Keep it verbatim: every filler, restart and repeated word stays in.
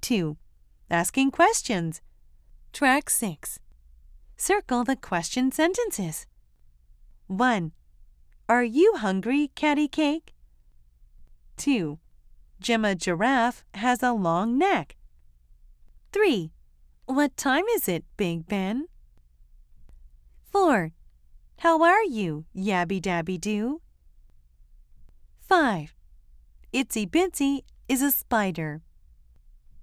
two. Asking questions. Track six. Circle the question sentences. one. Are you hungry, Catty Cake? two. Gemma Giraffe has a long neck. three. What time is it, Big Ben? four. How are you, Yabby Dabby Doo? five. Itsy Bitsy is a spider.